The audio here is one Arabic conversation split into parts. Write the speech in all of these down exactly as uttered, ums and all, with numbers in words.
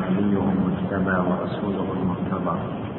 ونبيه المجتبى ورسوله المرتضى.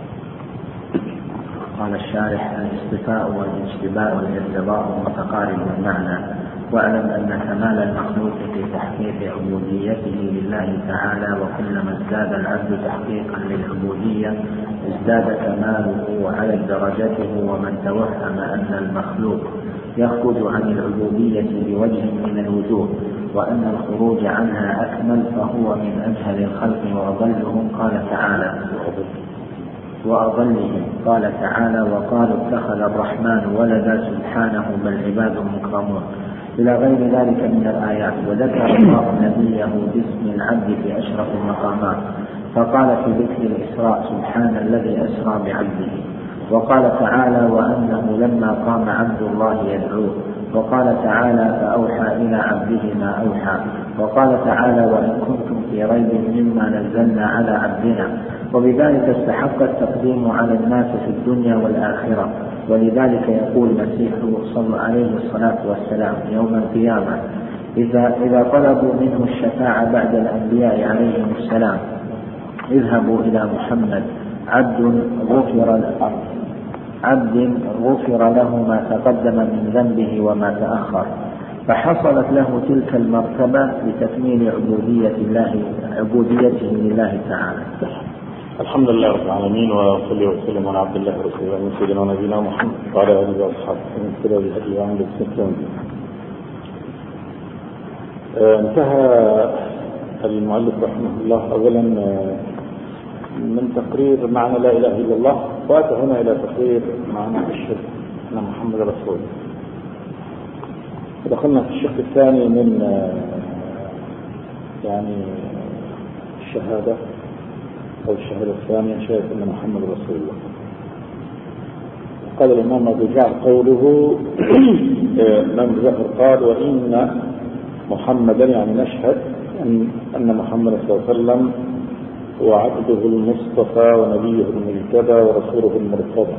قال الشارح: الاصطفاء والاجتباء والارتضاء متقارب المعنى، واعلم أن كمال المخلوق في تحقيق عبوديته لله تعالى، وكلما ازداد العبد تحقيقا للعبودية ازداد كماله على درجته. ومن توهم أن المخلوق يخرج عن العبودية بوجه من الوجوه وأن الخروج عنها أكمل فهو من أجهل الخلق وأضلهم. قال تعالى: وأضلهم قال تعالى: وقالوا اتخذ الرحمن ولدا سبحانه بل عباد مكرمون، إلى غير ذلك من الآيات. وذكر الله نبيه باسم العبد في أشرف المقامات، فقال في ذكر الإسراء: سبحان الذي أسرى بعبده. وقال تعالى: وأنه لما قام عبد الله يدعوه. وقال تعالى: فأوحى إلى عبده ما أوحى. وقال تعالى: وإن كنتم في ريب مما نزلنا على عبدنا. وبذلك استحق التقديم على الناس في الدنيا والآخرة. ولذلك يقول المسيح صلى عليه الصلاة والسلام يوم القيامة: إذا, إذا طلبوا منه الشفاعة بعد الأنبياء عليهم السلام: اذهبوا إلى محمد عبد غفر عبد غفر له ما تقدم من ذنبه وما تأخر. فحصلت له تلك المرتبة لتكميل عبودية الله عبوديته لله تعالى. الحمد لله رب العالمين، وصلي وسلم على عبد الله ورسوله سيدنا ونبينا محمد وعلى اله وصحبه ومن اهتدى بهديه وعمل بسنته. انتهى المؤلف رحمه الله اولا من تقرير معنى لا اله الا الله، واتى هنا الى تقرير معنى الشرك ان محمد رسول. دخلنا في الشق الثاني من يعني الشهاده أو الشهادة الثانية، شهادة أن محمد رسول الله. قال الإمام أبو جعفر قوله الإمام أبو جعفر قال: وإن محمدا، يعني نشهد أن أن محمد صلى الله عليه وسلم هو عبده المصطفى ونبيه المجتبى ورسوله المرتضى.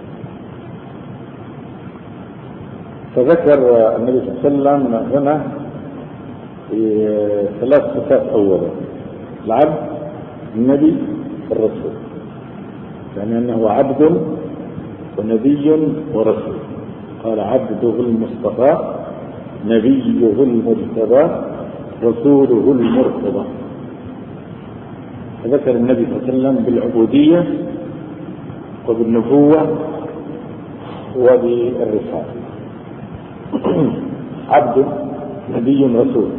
فذكر النبي صلى الله عليه وسلم هنا ثلاث صفات. أولا العبد، النبي، الرسول، يعني أنه عبد ونبي ورسول. قال: عبده المصطفى، نبيه المجتبى، رسوله المرتضى. فذكر النبي صلى الله عليه وسلم بالعبودية وبالنبوة وبالرسالة. عبد، نبي، رسول.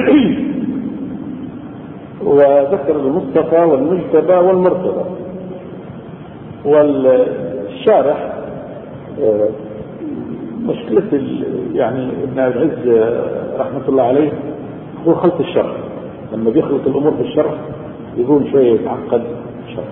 وذكر المصطفى والمجتبى والمرتضى. والشارح مشكلة يعني ابن العز رحمة الله عليه هو خلط الشرح. لما بيخلط الأمور في الشرح يكون شوية يتعقد الشرح.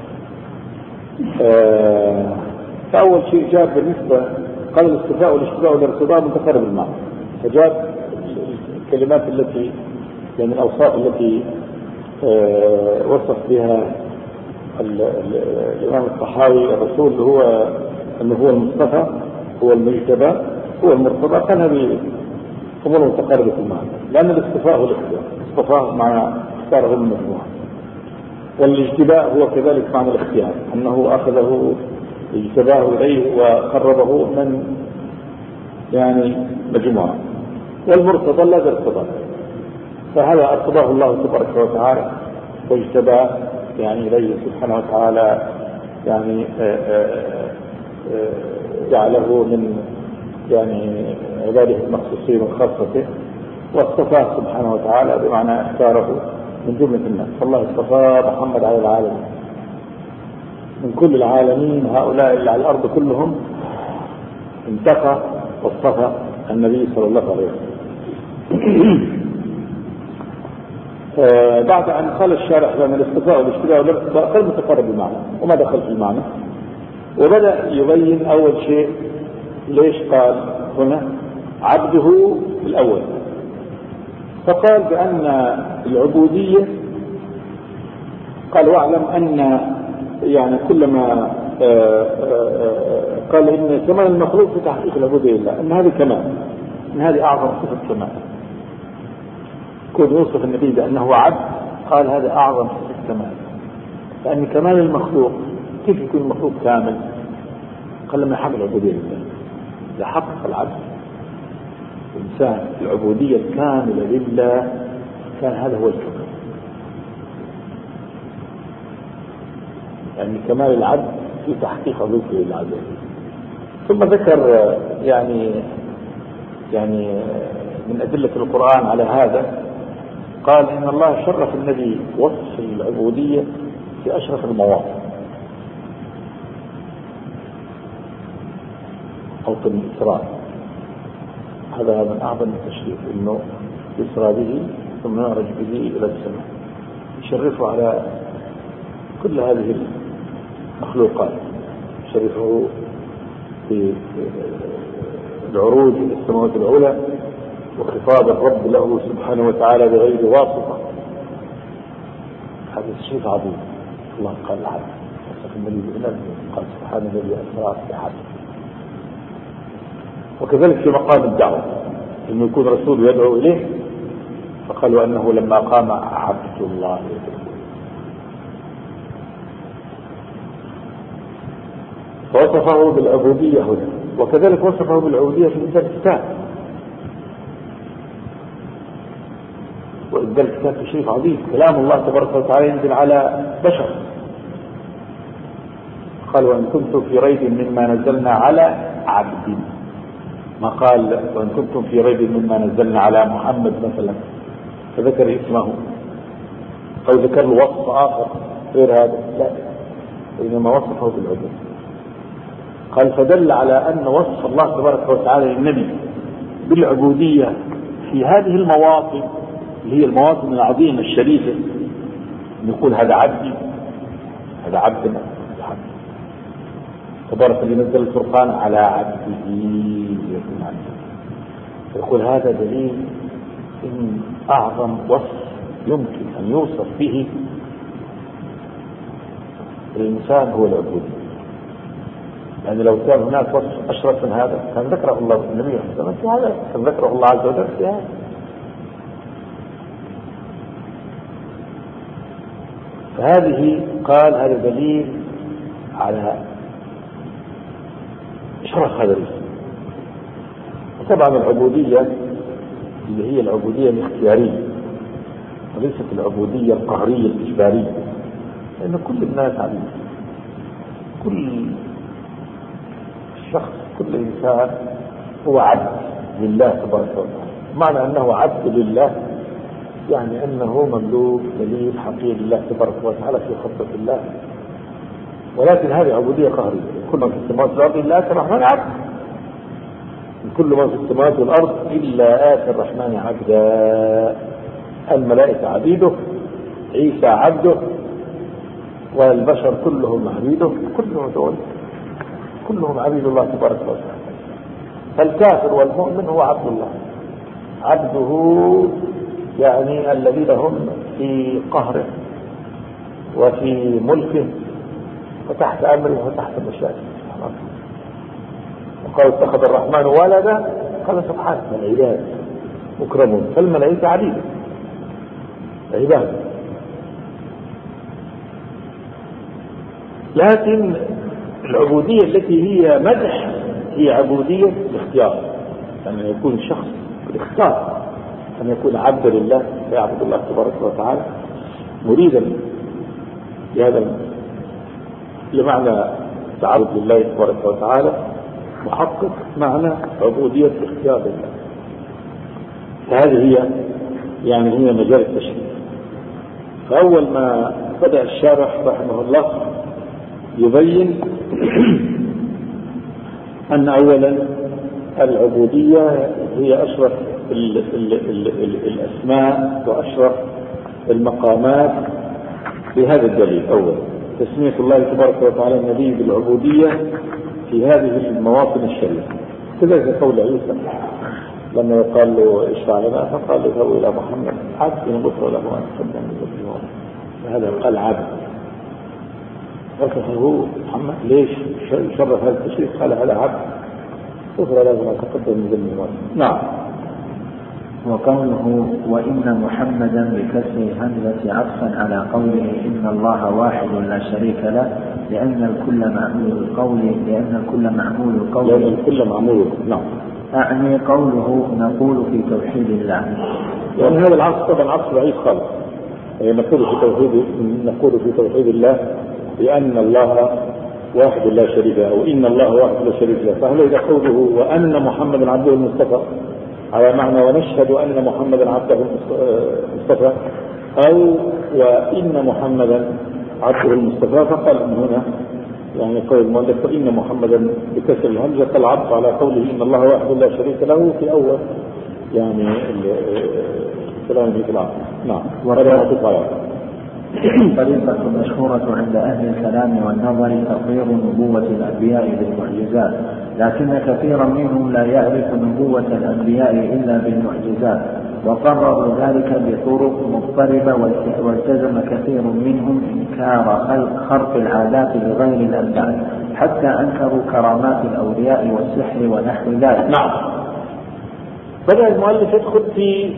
فأول شيء جاب بالنسبة قال الاستفاء والاشتباء والارتضاء متقارب المعنى، فجاب الكلمات التي يعني الأوصاف التي آه وصف بها الإمام الطحاوي الرسول، هو أنه هو المصطفى، هو المجتبى، هو المرتضى. قال هذه أمور متقاربة المعنى، لأن الاصطفاء هو الاختيار، اصطفاه مع اختاره من مجموعة. والاجتباء هو كذلك معنى الاختيار، أنه أخذه اجتباه إليه وقربه من يعني مجموعة. والمرتضى لا ارتضى، فهذا ارتضاه الله تبارك وتعالى واجتباه يعني إليه سبحانه وتعالى، يعني آآ آآ جعله من يعني عباده المخصوصين وخاصته، واصطفاه سبحانه وتعالى بمعنى اختاره من جملة الناس. فالله اصطفى محمد على العالم من كل العالمين، هؤلاء اللي على الأرض كلهم انتقى واصطفى النبي صلى الله عليه وسلم. بعد أن قال الشارح بأن الاصطفاء والاجتباء والارتضاء قال متقارب المعنى وما دخل في المعنى، وبدأ يبين أول شيء ليش قال هنا عبده الأول. فقال بأن العبودية، قال: واعلم أن يعني كلما آآ آآ قال إن كمال المخلوق في تحقيق العبودية لله، أن هذه كمال، أن هذه أعظم صفة كمال. كون يوصف النبي بأنه عبد، قال هذا أعظم صفة الكمال. لأن كمال المخلوق كيف يكون المخلوق كامل؟ قل لما يحقق العبودية لله. إذا حقق العبد الإنسان العبودية الكاملة لله كان هذا هو الكمال. يعني كمال العبد في تحقيق وظيفته لله عز وجل. ثم ذكر يعني يعني من أدلة القرآن على هذا قال إن الله شرف النبي وصف العبودية في أشرف المواطن. موطن الإسراء هذا من أعظم التشريف، إنه يسرى به ثم يعرج به إلى السماء، يشرفه على كل هذه المخلوقات، يشرفه في العروج إلى السماوات العلى وخطاب الرب له سبحانه وتعالى بغير واسطة. هذا تشريف عظيم. الله قال العبد وصف النبي بأنه قال سبحان الذي أسرى بعبده. وكذلك في مقام الدعوة إنه يكون رسول يدعو إليه فقالوا أنه لما قام عبد الله يدعو، فوصفه بالعبودية هنا. وكذلك وصفه بالعبودية في إنزال الكتاب، وإنزال الكتاب تشريف عظيم. كلام الله تبارك وتعالى ينزل على بشر. قال وإن كنتم في ريب مما نزلنا على عبد، ما قال وإن كنتم في ريب مما نزلنا على محمد مثلا فذكر اسمه أو ذكر له وصف آخر غير هذا، لا، إنما وصفه بالعبودية. قال فدل على أن وصف الله تبارك وتعالى للنبي بالعبودية في هذه المواطن اللي هي المواطن العظيمة الشريفة، نقول هذا عبدي، هذا عبدنا تبارك الذي نزل الفرقان على عبده يكون عبده. يقول هذا دليل إن أعظم وصف يمكن أن يوصف به الإنسان هو العبودية. يعني لو كان هناك وصف أشرف من هذا كان ذكره الله النبي صلى الله عليه وسلم، هذا كان ذكره الله عز وجل في هذا. فهذه قال هذا دليل على شرف هذا الاسم. وطبعا العبودية اللي هي العبودية الاختيارية وليست العبودية القهرية الإجبارية، لأن كل الناس عبيد، كل شخص كل إنسان هو عبد لله تبارك وتعالى. معنى أنه عبد لله يعني أنه مملوك دليل حقيقي لله تبارك وتعالى في خطة الله. ولكن هذه عبودية قهرية. كل ما في السماوات والأرض إلا آتي الرحمن عبد، كل ما في السماوات والأرض إلا آتي الرحمن عبدا. الملائكة عبيده، عيسى عبده، والبشر كلهم عبيده، كلهم دول كلهم عبيد الله تبارك وتعالى. فالكافر والمؤمن هو عبد الله، عبده يعني الذين هم في قهره وفي ملكه وتحت أمره وتحت مشيئته. وقال اتخذ الرحمن ولدا، قال سبحانه العباد مكرمون، فالملائكة عبيده عباد. لكن العبودية التي هي مدح هي عبودية الاختيار، أن يعني يكون شخص الاختيار أن يكون عبدا لله فيعبد الله تبارك وتعالى مريدا لهذا لمعنى تعبد لله تبارك وتعالى، محقق معنى عبودية اختيار الله. فهذه هي يعني هي مجال التشريع. فأول ما بدأ الشارح رحمه الله يبين أن أولا العبودية هي أشرف ال ال ال ال الأسماء وأشرف المقامات بهذا الدليل. أولا تسمية الله تبارك وتعالى النبي بالعبودية في هذه المواطن الشريفة. كذلك قول عيسى لما يقال له اشفع لنا فقال له إلى محمد عبد غفر له أن تقدم من ذنبه، فهذا قال عبد وصفه محمد. ليش شرف هذا التشريف؟ قال هذا عبد غفر له ما تقدم من ذنبه. نعم. وقوله وإن محمدا بكسر الهمزة عطفا على قوله إن الله واحد لا شريك له لأن الكل معمول القول لأن الكل معمول القول لأن الكل معمول نعم. أعني قوله نقول في توحيد الله، يعني هذا العصر طبعا عصر ضعيف خالص. نقول في توحيد نقول في توحيد الله بأن الله واحد لا شريك له، أو إن الله واحد لا شريك له. فهل إذا قوله وأن محمدا عبده المصطفى على معنى ونشهد أن محمدا عبده المصطفى، أو وإن محمدا عبده المصطفى، فقال من هنا يعني قول المؤلف وإن محمدا بكسر الهمزة كالعطف على قوله إن الله واحد لا شريك له في أول يعني كلام في العصر. نعم. طريقة مشهورة عند أهل الكلام والنظر تقرير نبوة الأنبياء بالمعجزات، لكن كثيرا منهم لا يعرف نبوة الأنبياء إلا بالمعجزات، وقرروا ذلك بطرق مضطربة، والتزم كثير منهم إنكار خرق العادات لغير الأنبياء حتى أنكروا كرامات الأولياء والسحر ونحو ذلك. نعم. بدأ المؤلف يدخل في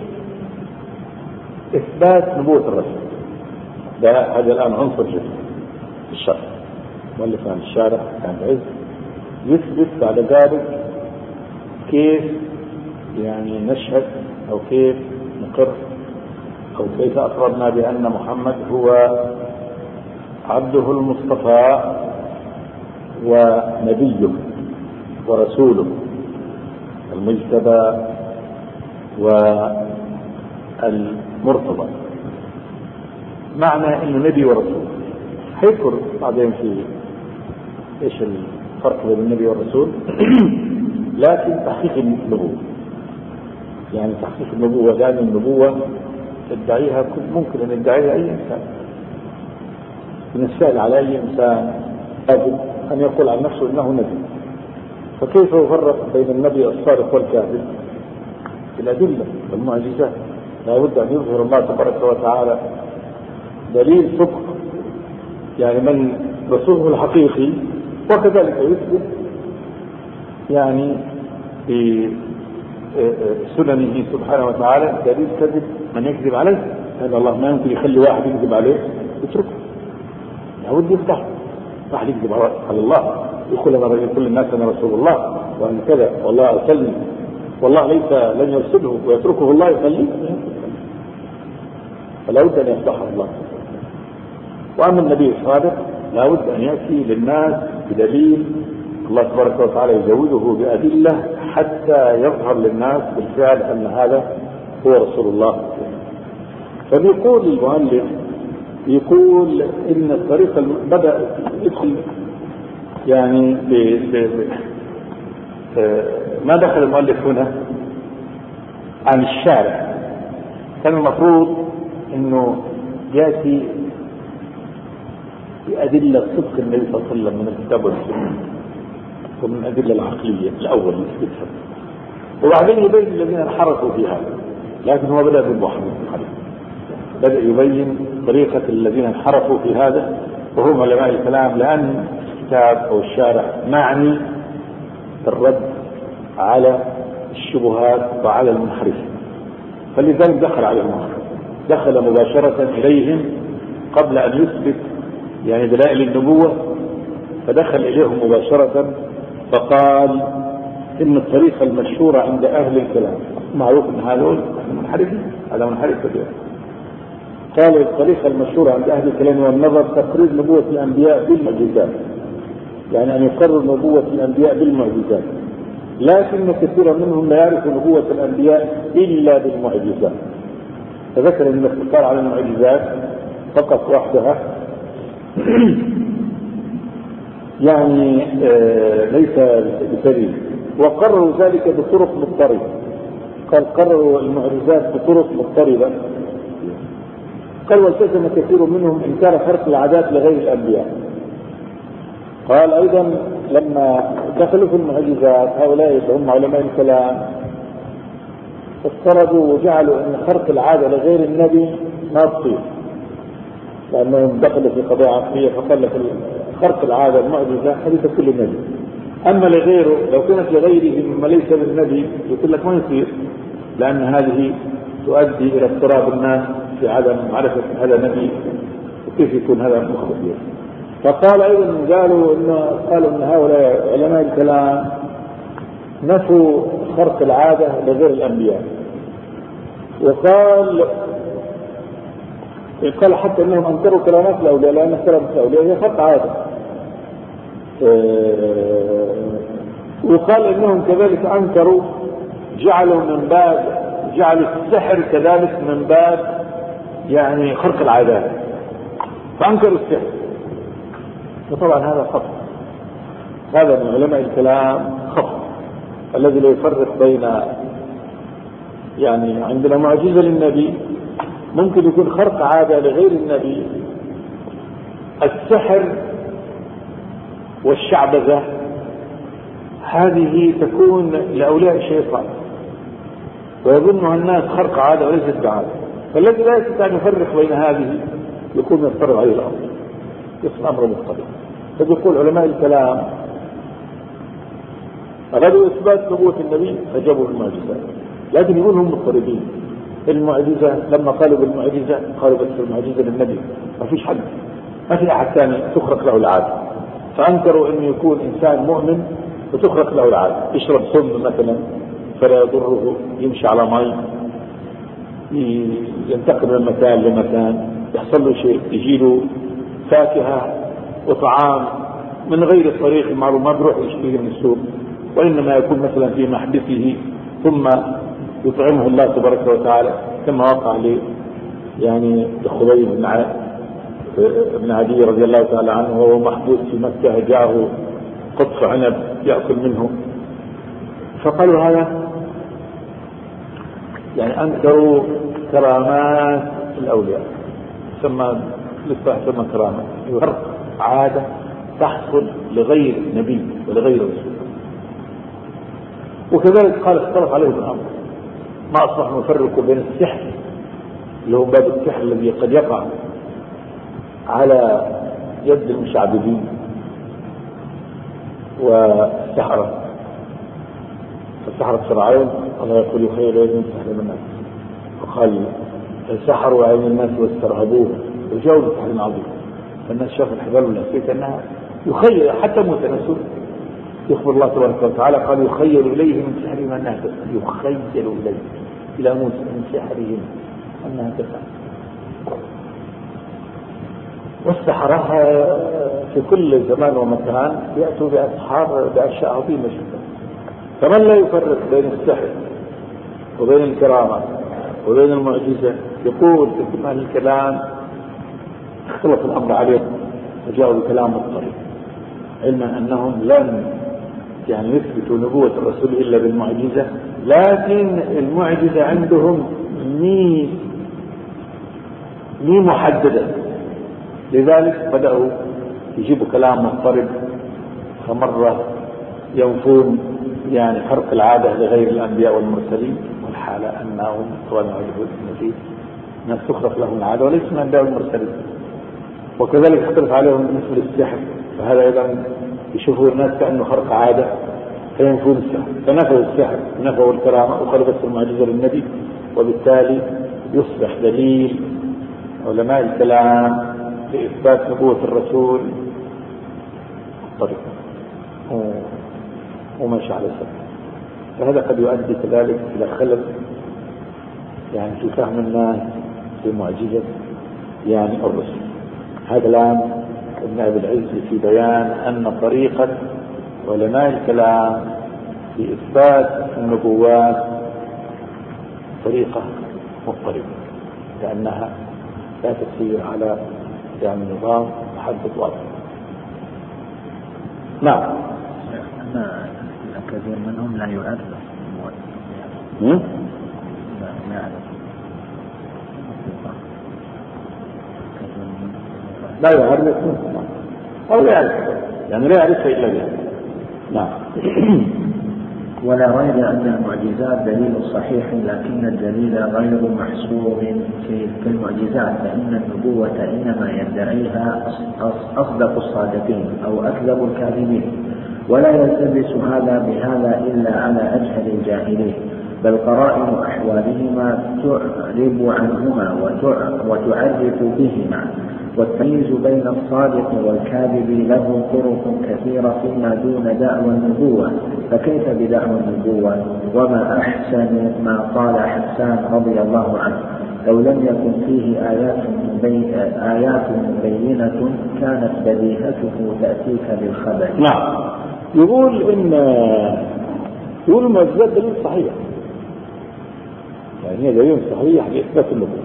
إثبات نبوة الرسول. ده هذا الآن عنصر جديد في الشرح. مؤلف عن الشارع كان عز يثبت بعد ذلك كيف يعني نشهد أو كيف نقر أو كيف أقررنا بأن محمد هو عبده المصطفى ونبيه ورسوله المجتبى والمرتضى. معنى انه نبي ورسول هيذكر بعدين في ايش الفرق بين النبي والرسول. لكن تحقيق النبوة يعني تحقيق النبوة، لأن النبوة تدعيها ممكن ان يدعيها اي انسان. من السهل على اي انسان ان يقول عن نفسه انه نبي، فكيف يفرق بين النبي الصادق والكاذب؟ الأدلة والمعجزات. لا بد أن يظهر الله تبارك وتعالى دليل صدق يعني من رسوله الحقيقي، وكذلك يثبت يعني في سننه سبحانه وتعالى دليل كذب من يكذب عليه. هذا الله ما يمكن يخلي واحد يكذب عليه يتركه، لابد يفتح واحد يكذب على الله يقول انا كل الناس انا رسول الله وان كذا والله ارسلني والله ليس لن يرسله ويتركه الله يخليه، فلا بد ان يفتح الله. واما النبي الصادق لا بد ان ياتي للناس بدليل الله تبارك وتعالى يزوده بادله حتى يظهر للناس بالفعل ان هذا هو رسول الله. فبيقول المؤلف يقول ان الطريق بدا يدخل يعني ب ب ما دخل المؤلف هنا عن الشارع. كان المفروض انه ياتي بأدلة صدق النبي صلى الله عليه وسلم من الكتاب والسنة ومن الأدلة العقلية الأول نثبتها، وبعدين يبين الذين انحرفوا في هذا. لكن هو بدأ بالمحمد الحديث، بدأ يبين طريقة الذين انحرفوا في هذا وهم علماء الكلام، لأن الكتاب أو الشارع معني الرد على الشبهات وعلى المنحرفين، فلذلك دخل عليهم، دخل مباشرة إليهم قبل أن يثبت يعني دلائل النبوة، فدخل إليهم مباشرة فقال إن الطريقة المشهورة عند أهل الكلام معروف أن هذول منحرفين، هذا منحرف كبير. قال الطريقة المشهورة عند أهل الكلام والنظر تقرير نبوة الأنبياء بالمعجزات، يعني أن يقرر نبوة الأنبياء بالمعجزات، لكن كثيرا منهم لا يعرف نبوة الأنبياء إلا بالمعجزات. فذكر أن الاختصار على المعجزات فقط وحدها يعني آه ليس بسبيل، وقرروا ذلك بطرق مضطربة. قال قرروا المعجزات بطرق مضطربة. قال والتزم كثير منهم إنكار خرق العادات لغير الأنبياء. قال أيضا لما دخلوا في المعجزات هؤلاء هم علماء الكلام افترضوا وجعلوا أن خرق العادة لغير النبي ما تصير، لأنهم دخلوا في قضايا عقلية، فقال لك خرق العادة المعجزة حديث كل النبي، أما لغيره لو كانت لغيره مما ليس بالنبي يقول لك ما يصير، لأن هذه تؤدي إلى اضطراب الناس في عدم معرفة هذا نبي وكيف يكون هذا مخبر. فقال أيضا قالوا إنه قالوا إن هؤلاء علماء الكلام نفوا خرق العادة لغير الأنبياء، وقال قال حتى إنهم أنكروا كلامات الأولياء لأن كلامات الأولياء هي خرق عادة. وقال إنهم كذلك أنكروا جعلوا من باب جعلوا السحر كذلك من باب يعني خرق العادات، فأنكروا السحر. وطبعا هذا خطأ، هذا من علماء الكلام خطأ الذي لا يفرق بين يعني عندنا معجزة للنبي ممكن يكون خرق عادة لغير النبي. السحر والشعبذة هذه تكون لأولياء الشيطان ويظنها الناس خرق عادة وليست بعادة، فالذي لا يستطيع أن يفرق بين هذه يكون يضطر عليه الأمر، يصل أمر مضطرب. فيقول علماء الكلام أرادوا إثبات نبوة النبي فجابوا المعجزات، لكن يقول هم مضطربين. المعجزة لما قالوا بالمعجزة قالوا بس المعجزة للنبي، ما فيش حد، ما في أحد ثاني تخرق له العادة، فأنكروا أن يكون إنسان مؤمن وتخرق له العادة، يشرب سم مثلا فلا يضره، يمشي على مي، ينتقل من مكان لمكان، يحصل له شيء، يجي له فاكهة وطعام من غير الطريق المعروف، ما بروح يشتريه من السوق، وإنما يكون مثلا في محبسه ثم يطعمه الله تبارك وتعالى، كما وقع لي يعني لخبيب بن ابن عدي رضي الله تعالى عنه وهو محبوس في مكة، جاءه قطف عنب يأكل منه. فقالوا هذا يعني أنكروا كرامات الأولياء، سمى لسه سمى كرامات خرق عادة تحصل لغير نبي ولغير رسول. وكذلك قال اختلف عليه الأمر، ما أصبح نفرق بين السحر اللي هو باب السحر الذي قد يقع على يد المشعبذين والسحرة، فالسحرة فرعون الله يقول يخيل إليهم سحر الناس، وقال سحروا عين الناس واسترهبوه وجاءوا بسحر عظيم، فالناس شافوا الحبال والنسيت أنها يخيل حتى متنسوا. يخبر الله تبارك وتعالى قال يخيل إليه من سحرهم أنها تسعى، يخيل إليه إلى موسى من سحرهم أنها تسعى. والسحرة في كل زمان ومكان يأتوا بأسحار بأشياء عظيمة جدا. فمن لا يفرق بين السحر وبين الكرامة وبين المعجزة يقول في أهل الكلام اختلف الأمر عليهم وجاءوا بكلام مضطرب، علما أنهم لم يعني يثبتوا نبوة الرسول إلا بالمعجزة، لكن المعجزة عندهم مي مي محددة، لذلك بدأوا يجيبوا كلام مضطرب. فمرة ينفون يعني خرق العادة لغير الأنبياء والمرسلين، والحالة أنهم طبعا يعجبون المجيد ناس تخرق لهم العادة وليس من الأنبياء والمرسلين. وكذلك اختلف عليهم بالنسبة للسحر، فهذا أيضا يشوفوا الناس كأنه خرق عادة فينفون السحر، فنفوا السحر نفوا الكرامة وقالوا بس المعجزة للنبي، وبالتالي يصبح دليل علماء الكلام لإثبات نبوة الرسول الطريق وماشي على سبيل. فهذا قد يؤدي كذلك إلى خلل يعني في فهم الناس في معجزة يعني الرسل. هذا الآن ابن أبي العز في بيان أن طريقة علماء الكلام في إثبات النبوات طريقة مضطربة، لأنها لا تسير على يعني نظام محدد واضح. نعم. كثير منهم لا يعرف لا يعرف لا يعرف أو لا يعرف يعني لا يعرف إلا بها. نعم. ولا ريب أن المعجزات دليل صحيح، لكن الدليل غير محصور في المعجزات، فإن النبوة إنما يدعيها أصدق الصادقين أو أكذب الكاذبين، ولا يلتبس هذا بهذا إلا على أجهل الجاهلين. بل قرائن أحوالهما تعرب عنهما وتعرف بهما. والتمييز بين الصادق والكاذب له طرق كثيرة فيما دون دعوى النبوة، فكيف بدعوى النبوة؟ وما أحسن ما قال حسان رضي الله عنه: لو لم يكن فيه آيات مبين آيات مبينة كانت بديهته تأتيك بالخبر. نعم. يقول إن يقول المعجزات دليل صحيح، يعني هي دليل صحيح لإثبات النبوة.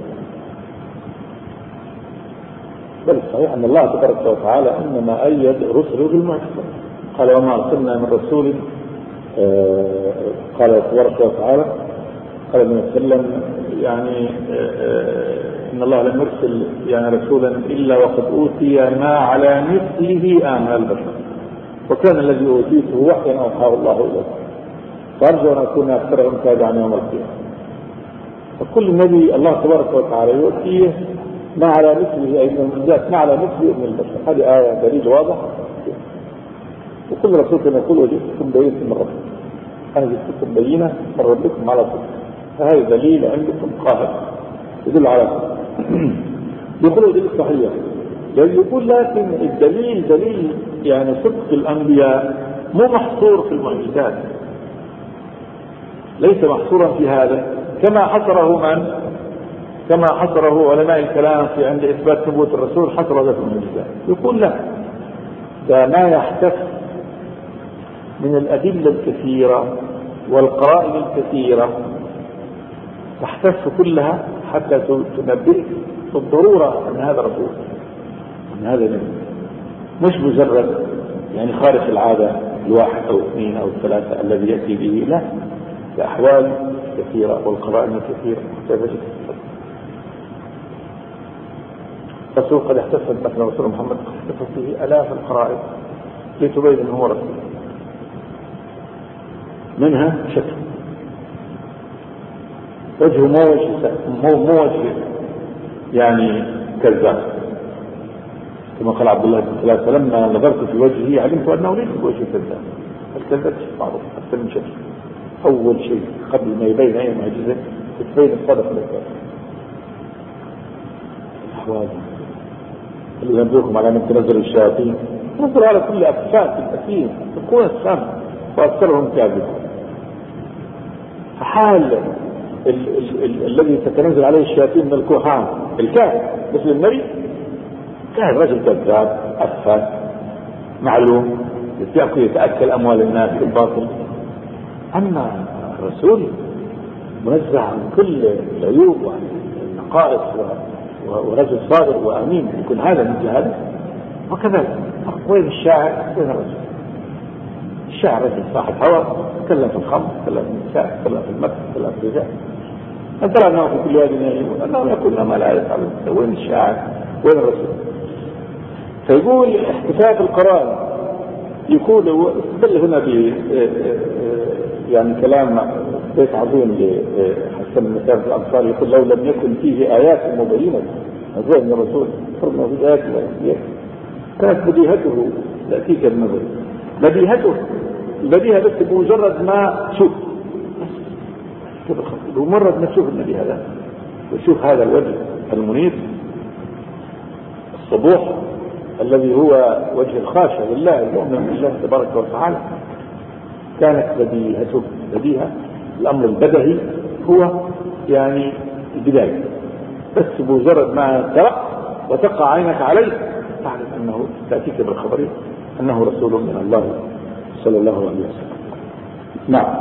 بل صحيح أن الله تبارك وتعالى إنما أيد رسله بالمعجزات. قال: وما أرسلنا من رسول، آه قال تبارك وتعالى قال ابن وسلم يعني آه إن الله لم يرسل يعني رسولا إلا وقد أوتي ما على مثله آمال البشر، وكان الذي أوتيته وحيا أوحاه الله إليه، فأرجو أن أكون أكثرهم تابعا يوم القيامة. فكل نبي الله تبارك وتعالى يؤتيه ما على مثله، أي من المعجزات ما على مثله من البشر. هذه آية دليل واضح. وكل رسول كان يقول: وجئتكم بينة من ربكم، أنا جئتكم بينة من ربكم على صدق. فهذا دليل عندكم قاهر يدل على صدق. يقولوا دليل صحيح، يعني يقول لكن الدليل دليل يعني صدق الأنبياء مو محصور في المعجزات، ليس محصورا في هذا كما حصره من كما حصره علماء الكلام في عند إثبات نبوة الرسول، حصر هذا في المعجزات. يقول لا، ده ما يحتف من الأدلة الكثيرة والقرائن الكثيرة تحتف كلها حتى تنبئك بالضرورة أن هذا رسول، أن هذا نبي، مش مجرد يعني خارج العادة الواحد أو اثنين أو ثلاثة الذي يأتي به، لا، الأحوال كثيرة والقرائن كثيرة محتاجة كثيرة. الرسول قد احتفل مثلا رسول محمد احتفل فيه آلاف القرائن لتبين أنه هو رسول، منها شكل وجهه مو وجه مو وجه يعني كذاب، كما قال عبد الله بن سلام: فلما نظرت في وجهه علمت أنه ليس بوجه كذاب. الكذاب شيء معروف أكثر من شكل. أول شيء قبل ما يبين أي معجزة تبين الصدق والكذاب. الأحوال اللي ينبئكم على من تنزل الشياطين، تنزل على كل أفساد الأثيم تكون السام وأكثرهم كاذبون. فحال ال- ال- ال- الذي تتنزل عليه الشياطين من الكهان الكاهن مثل النبي، كان رجل كذاب أفساد معلوم يتأكل يتأكل أموال الناس بالباطل. أما الرسول منزه عن كل العيوب والنقائص ورجل صادق وأمين، يكون هذا مثل هذا. وكذلك وين الشاعر وين الرجل؟ الشاعر رجل صاحب هوى، تكلم في الخمر، تكلم في النساء، تكلم في المكر، تكلم في الرجال. أنت أنه في كل هذه النعيم أنه يقول ما لا يفعل. وين الشاعر وين الرسول؟ فيقول احتفاء القرآن يقول استدل هنا ب يعني كلام بيت عظيم لحسن المسافر الأنصاري، يقول: لو لم يكن فيه آيات مبينة زي من الرسول فرنا في آيات مبينة كانت بديهته تأتيك النظر. بديهته البديهة بس بمجرد ما تشوف، بمجرد ما تشوف النبي هذا وتشوف هذا الوجه المنير الصبوح الذي هو وجه الخاشع لله المؤمن بالله تبارك وتعالى، كانت بديهته بديهة. الأمر البدهي هو يعني البداية، بس بمجرد ما ترى وتقع عينك عليه تعرف أنه تأتيك بالخبر أنه رسول من الله صلى الله عليه وسلم. نعم.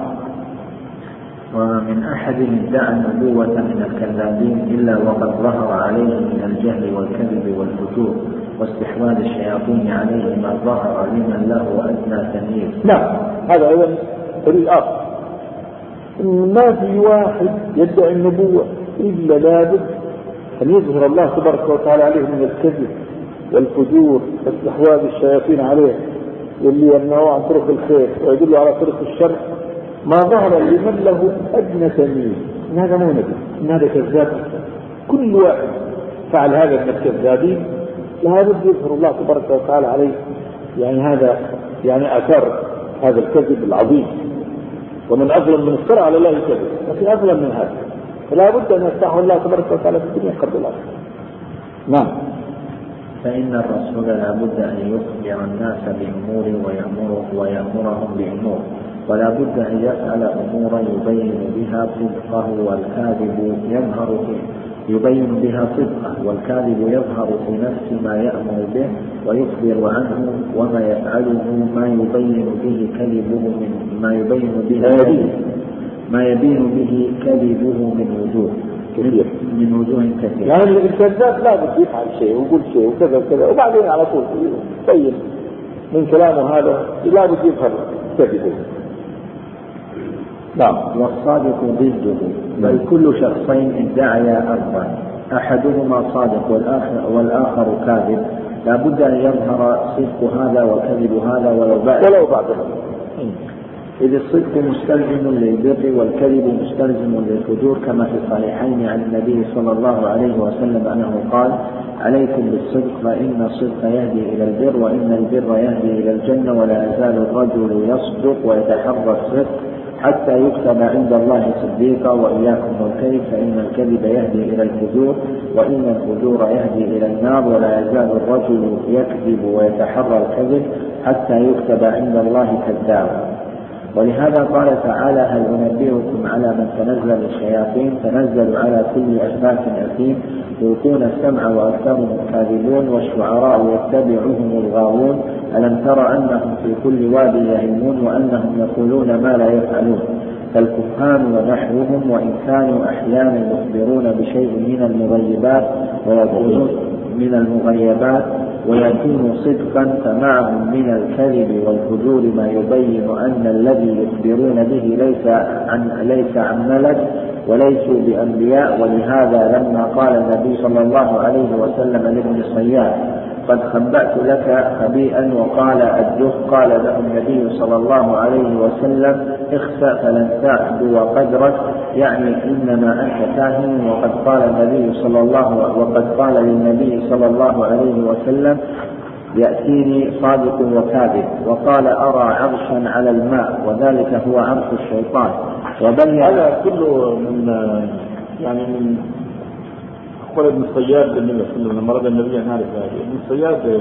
ومن أحد ادعى النبوة من الكذابين إلا وقد ظهر عليه من الجهل والكذب والفجور واستحواذ الشياطين عليه ما ظهر لمن له أدنى تمييز. نعم، هذا أيضا طريق آخر. ما في واحد يدعي النبوة إلا لابد أن يظهر الله تبارك وتعالى عليه من الكذب والفجور واستحواذ الشياطين عليه، واللي يمنعه عن طرق الخير ويدل على طرق الشر، ما ظهر لمن له أدنى تمييز. إن هذا مو نبي، إن هذا كذاب. كل واحد فعل هذا من الكذابين لابد يظهر الله تبارك وتعالى عليه يعني هذا يعني أثر هذا الكذب العظيم. ومن أظلم من افترى على الله كذب، لكن أظلم من هذا، فلا بد أن يفتحه الله تبارك وتعالى في الدنيا قبل الآخرة. نعم. فإن الرسول لا بد أن يخبر الناس بأمور ويأمره ويأمرهم بأمور، ولا بد أن يفعل أمورا يبين بها صدقه والكاذب يظهر فيه يبين بها صدقه والكاذب يظهر في نفس ما يأمر به ويخبر عنه، وما يفعله ما يبين به كذبه من ما يبين به كذبه ما يبين به كذبه من وجوه كثير من وجوه كثيرة. يعني الكذاب لا بد يفعل شيء ويقول شيء وكذا وكذا، وبعدين على طول يبين من كلامه هذا لا بد يظهر كذبه. نعم. والصادق ضده، بل كل شخصين ادعيا أربعا، أحدهما صادق والآخر, والآخر كاذب، لا بد أن يظهر صدق هذا وكذب هذا ولو بعد ولو بعد إذ الصدق مستلزم للبر والكذب مستلزم للفجور، كما في الصحيحين عن النبي صلى الله عليه وسلم أنه قال: عليكم بالصدق فإن الصدق يهدي إلى البر، وإن البر يهدي إلى الجنة، ولا يزال الرجل يصدق ويتحرى الصدق حتى يكتب عند الله صديقا، وإياكم والكذب فإن الكذب يهدي إلى الفجور، وإن الفجور يهدي إلى النار، ولا يزال الرجل يكذب ويتحرى الكذب حتى يكتب عند الله كذابا. ولهذا قال تعالى: هل أنبئكم على من تنزل الشياطين؟ تنزل على كل أفاك أثيم يلقون السمع وأكثرهم كاذبون، والشعراء يتبعهم الغاوون، ألم تر أنهم في كل واد يهيمون وأنهم يقولون ما لا يفعلون. فالكهان ونحوهم وإن كانوا أحيانا يخبرون بشيء من المغيبات ويكونون من المغيبات ويكون صدقا، فمعهم من الكذب والفجور ما يبين أن الذي يخبرون به ليس عن ليس عن ملك وليسوا بأنبياء. ولهذا لما قال النبي صلى الله عليه وسلم لابن صياد: قد خبأت لك خبيئا وقال الدخ، قال له النبي صلى الله عليه وسلم: اخسأ فلن تعدو قدرك، يعني إنما أنت كاهن. وقد قال النبي صلى الله وقد قال للنبي صلى الله عليه وسلم: يأتيني صادق وكاذب. وقال: أرى عرشا على الماء، وذلك هو عرش الشيطان. وبين هذا كله من يعني من أقوال ابن صياد للنبي صلى الله عليه وسلم لما رد النبي أن يعرف هذه. ابن صياد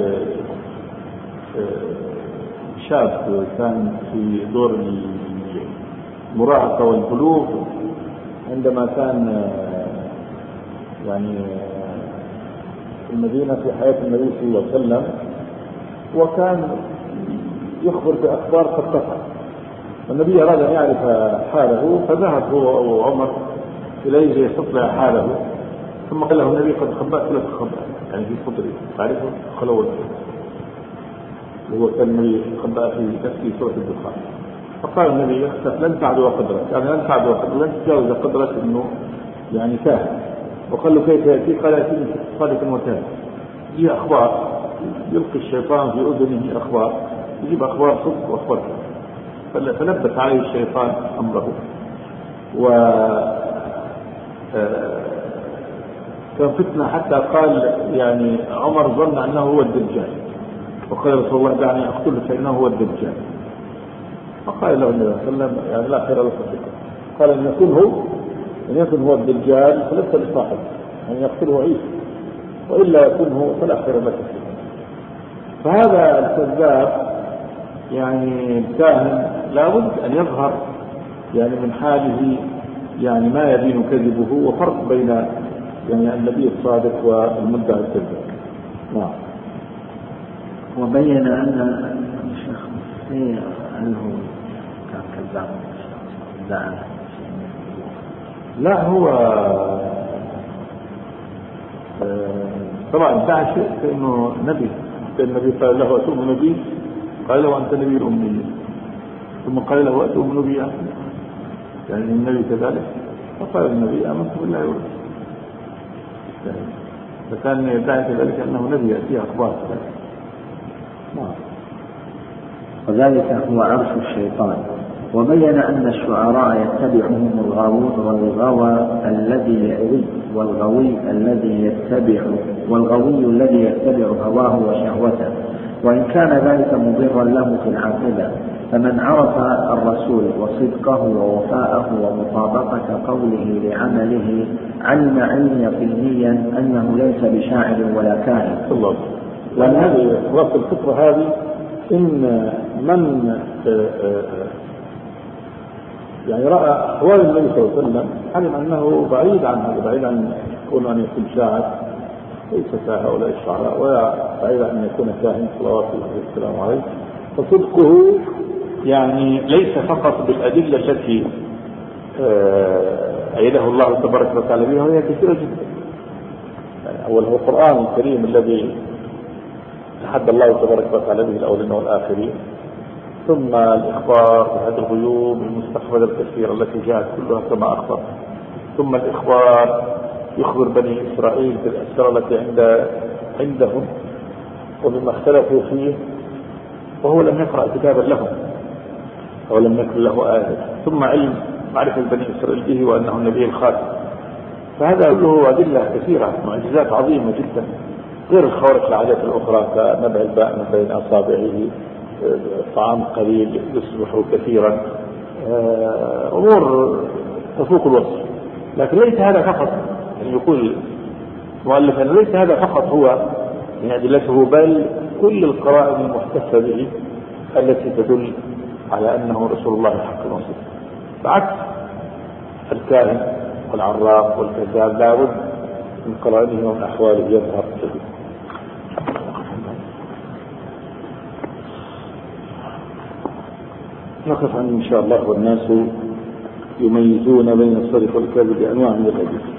شاب كان في دور المراهقة والبلوغ عندما كان يعني في المدينة في حياة النبي صلى الله عليه وسلم، وكان يخبر بأخبار قد تقع، والنبي أراد أن يعرف حاله فذهب هو وعمر إليه يستطلع حاله، ثم قال له النبي: قد خبأت لك خبأ، يعني في صدري تعرفه خلوة، وهو كان النبي خبأ في نفسه سورة الدخان. فقال النبي: لن تعدو قدرك، يعني لن تعدو قدرك، لن تجاوز قدرك إنه يعني كاهن. وقال له: كيف يأتي؟ قال: يأتي صادق وكاذب. دي أخبار يلقي الشيطان في أذنه أخبار، يجيب أخبار صدق وأخبار كذب، فلبس عليه الشيطان أمره. و كان فتنة حتى قال يعني عمر ظن أنه هو الدجال، وقال رسول الله: دعني أقتله فإنه هو الدجال. فقال له النبي صلى الله عليه وسلم: يعني لا خير لك فيه. قال: إن يكون هو إن يكون هو الدجال فلست لصاحب، يعني يقتله عيسى، وإلا يكون هو فلا خير لك فيه. فهذا الكذاب يعني الكاهن لابد أن يظهر يعني من حاله يعني ما يبين كذبه، وفرق بين يعني النبي الصادق والمدعي الكذاب. نعم. وبين أن الشيخ هل هو كان كذاب؟ لا لا هو طبعا ادعى شيء كأنه نبي. النبي قال له: أتؤمن نبي؟ قال له: أنت نبي الأمي. ثم قال له: أتؤمن نبي؟ يعني النبي كذلك. فقال النبي: آمنت بالله ورسوله. فكان يدعي كذلك أنه نبي يأتيه أخبار. نعم. وذلك هو عرش الشيطان. وبين أن الشعراء يتبعهم الغاوون، والغوى الذي يعري والغوي الذي يتبع والغوي الذي يتبع هواه وشهوته، وإن كان ذلك مضرا له في العاقبة. فمن عرف الرسول وصدقه ووفاءه ومطابقة قوله لعمله علم علم يقينيا أنه ليس بشاعر ولا كاهن. الله. لأن هذه رأس الفكرة هذه إن من يعني رأى أحوال النبي صلى الله عليه وسلم علم أنه بعيد عن هذا، بعيد عن يكون أن يكون شاعر، ليس كهؤلاء الشعراء، ولا بعيد عن أن يكون كاهن صلوات الله والسلام عليه. فصدقه يعني ليس فقط بالأدلة التي أيده الله تبارك وتعالى بها، وهي كثيرة جدا. يعني أول هو القرآن الكريم الذي تحدى الله تبارك وتعالى به الأولين والآخرين، ثم الإخبار بهذه الغيوب المستقبلة الكثيرة التي جاءت كلها كما أخبر، ثم الإخبار يخبر بني إسرائيل بالأسرار التي عند عندهم وبما اختلفوا فيه، وهو لم يقرأ كتابا لهم أو لم يكن له آية، ثم علم معرفة بني إسرائيل به وأنه النبي الخاتم. فهذا كله أدلة كثيرة، معجزات عظيمة جدا، غير الخوارق العادات الأخرى كنبع الماء من بين أصابعه، طعام قليل يصبح كثيرا، أمور تفوق الوصف. لكن ليس هذا فقط، يعني يقول مؤلف أن ليس هذا فقط هو من أدلته، بل كل القرائن المحتفة به التي تدل على أنه رسول الله حق وصف. بعكس الكاهن والعراف والكذاب لا بد من قرائنه ومن أحواله يظهر سبيل. نقف عنه إن شاء الله. والناس يميزون بين الصدق والكذب بأنواع من الحديث.